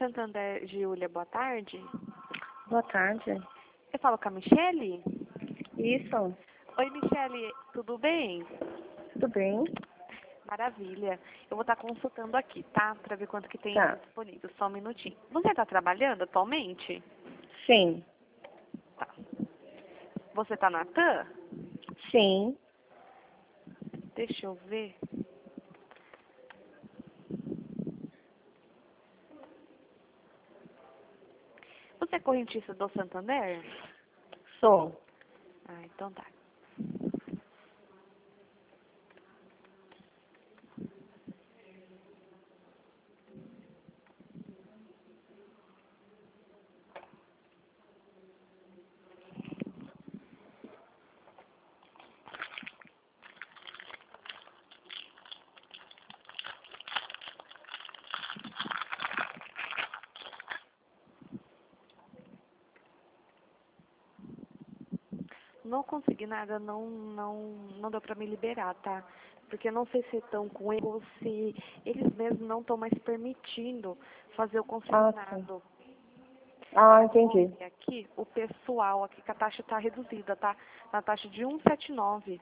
Santander, Giulia, boa tarde. Boa tarde. Eu falo com a Michele? Isso. Oi, Michele, tudo bem? Tudo bem? Maravilha. Eu vou estar consultando aqui, tá? Para ver quanto que tem Tá. disponível. Só um minutinho. Você está trabalhando atualmente? Sim. Tá. Você está na TAM? Sim. Deixa eu ver. Você é correntista do Santander? Sou. Ah, então tá. Não consegui nada, não deu pra me liberar, tá? Porque eu não sei se estão com ele ou se eles mesmos não estão mais permitindo fazer o sim. consignado. Ah, Vou entendi. ver aqui, o pessoal aqui, que a taxa está reduzida, tá? Na taxa de 1,79.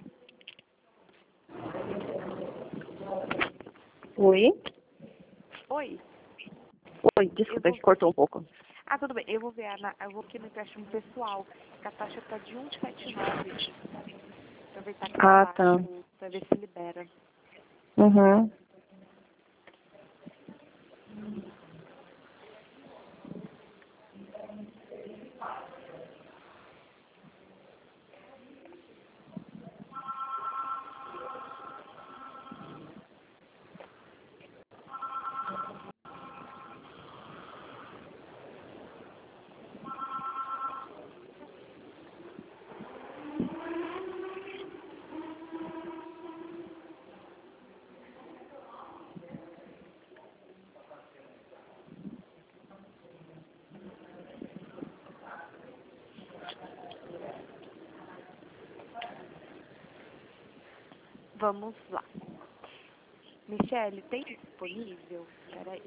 Oi? Oi? Oi, Eu desculpa, vou... que cortou um pouco. Ah, tudo bem. Eu vou ver, eu vou aqui no empréstimo pessoal, que a taxa está de 1,79. Aproveitar que tá Ah, tá. baixa, pra ver se libera. Uhum. Vamos lá. Michele, tem disponível? Peraí.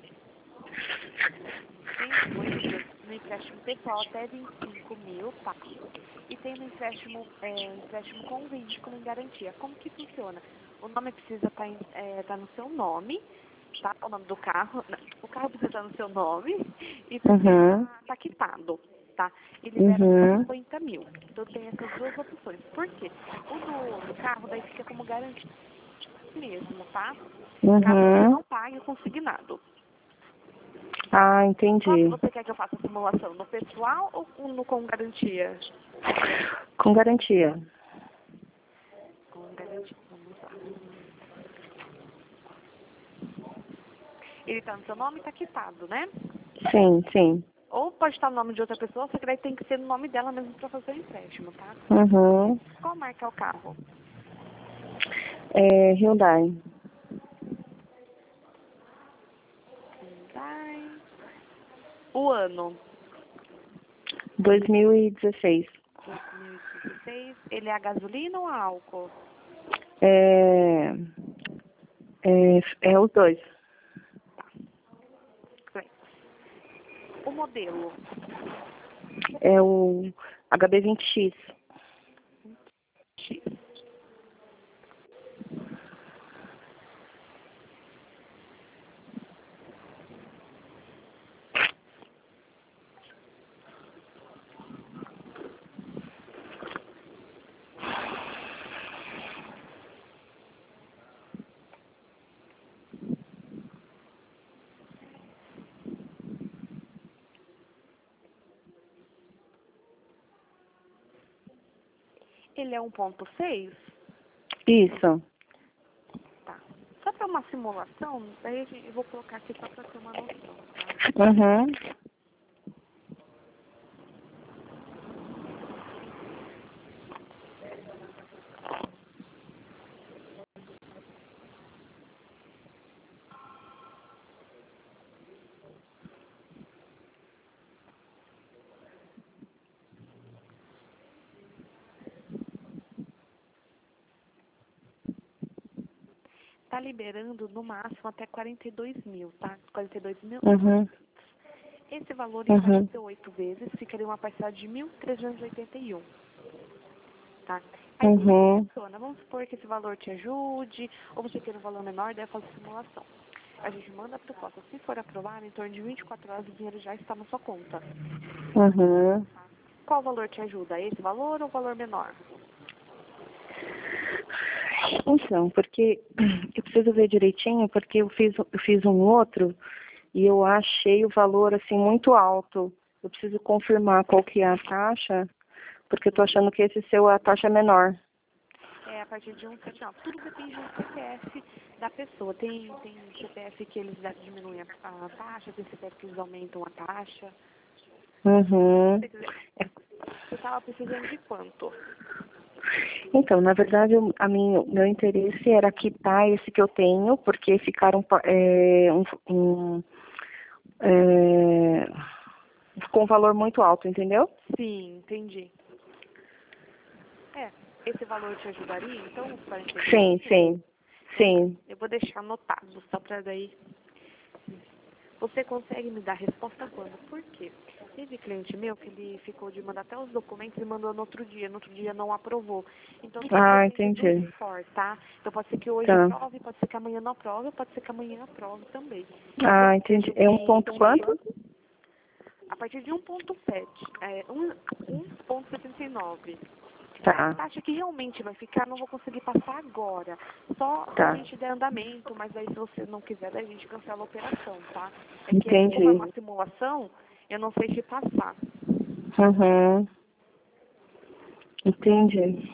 Tem disponível no empréstimo pessoal até 25 mil, tá? E tem no empréstimo com veículo em garantia. Como que funciona? O nome precisa estar no seu nome, tá? O nome do carro. Não, o carro precisa estar no seu nome e precisa Uhum. estar quitado, tá? E libera até Uhum. 50 mil. Então tem essas duas opções. Por quê? O do carro daí fica como garantia mesmo, tá? Caso você Uhum. não pague o consignado. Ah, Qual que entendi. você quer que eu faça a simulação? No pessoal ou no com garantia? Com garantia. Com garantia, vamos lá. Ele está no seu nome e está quitado, né? Sim, sim. Ou pode estar no nome de outra pessoa, só que daí tem que ser no nome dela mesmo para fazer o empréstimo, tá? Uhum. Qual marca é o carro? É Hyundai. Hyundai. O ano? 2016. 2016. Ele é a gasolina ou a álcool? É, é os dois. Bem, o modelo? É o HB20X. X. Ele é 1,6? Isso. Tá. Só para uma simulação, daí eu vou colocar aqui só para ter uma noção, tá? Uhum. Tá liberando no máximo até 42 mil, tá? 42 mil. Uhum. Esse valor em Uhum. 48 vezes ficaria uma parcela de 1.381. Tá? Aí como é que Uhum. funciona? Vamos supor que esse valor te ajude, ou você quer um valor menor, daí faz a simulação. A gente manda a proposta. Se for aprovado, em torno de 24 horas o dinheiro já está na sua conta. Uhum. Qual valor te ajuda? Esse valor ou o valor menor? Então, porque eu preciso ver direitinho, porque eu fiz um outro e eu achei o valor assim muito alto. Eu preciso confirmar qual que é a taxa, porque eu tô achando que esse seu a taxa é menor. É a partir de 179. Tudo depende do CPF da pessoa. Tem CPF que eles diminuem a taxa, tem CPF que eles aumentam a taxa. Uhum. Você estava precisando de quanto? Então, na verdade, meu interesse era quitar esse que eu tenho, porque ficaram é, com um valor muito alto, entendeu? Sim, entendi. É, esse valor te ajudaria, então, os 48 Sim, mil? sim, Então tá, sim. eu vou deixar anotado, só para daí. Você consegue me dar resposta quando? Por quê? Teve cliente meu que ele ficou de mandar até os documentos e mandou no outro dia não aprovou. Então tudo Ah, depende do entendi. score, tá? Então pode ser que hoje Tá. aprove, pode ser que amanhã não aprove, pode ser que amanhã aprove também. Então Ah, eu entendi. vejo É um ponto cliente quanto? a partir de 1.7, 1.79. A Tá, taxa que realmente vai ficar, não vou conseguir passar agora. Só se a tá. gente der andamento, mas aí se você não quiser, daí a gente cancela a operação, tá? É que como é Entendi. uma simulação, eu não sei te passar. Uhum. Entendi.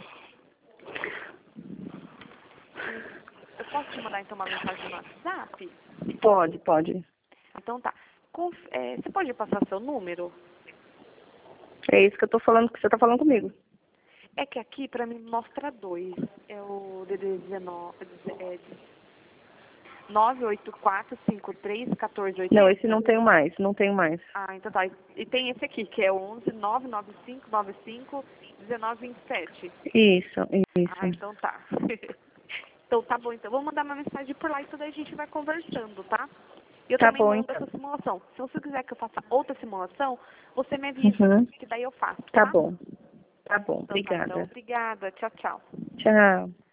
Eu posso te mandar então uma mensagem no WhatsApp? Pode, pode. Então tá. Você pode passar seu número? É isso que eu tô falando, que você tá falando comigo. É que aqui pra mim mostra dois. É o DD 19, 98453 Não, esse 1480. não tenho mais, não tenho mais. Ah, então tá. E tem esse aqui, que é o 11 995 95 1927. Isso, Ah, isso. então tá. Então tá bom, então. Vou mandar uma mensagem por lá e tudo aí a gente vai conversando, tá? E eu Tá também bom, mando então. essa simulação. Se você quiser que eu faça outra simulação, você me avisa, Uhum. que daí eu faço, Tá tá? bom. Tá bom, Então tá, então. obrigada. Obrigada. Tchau, tchau. Tchau.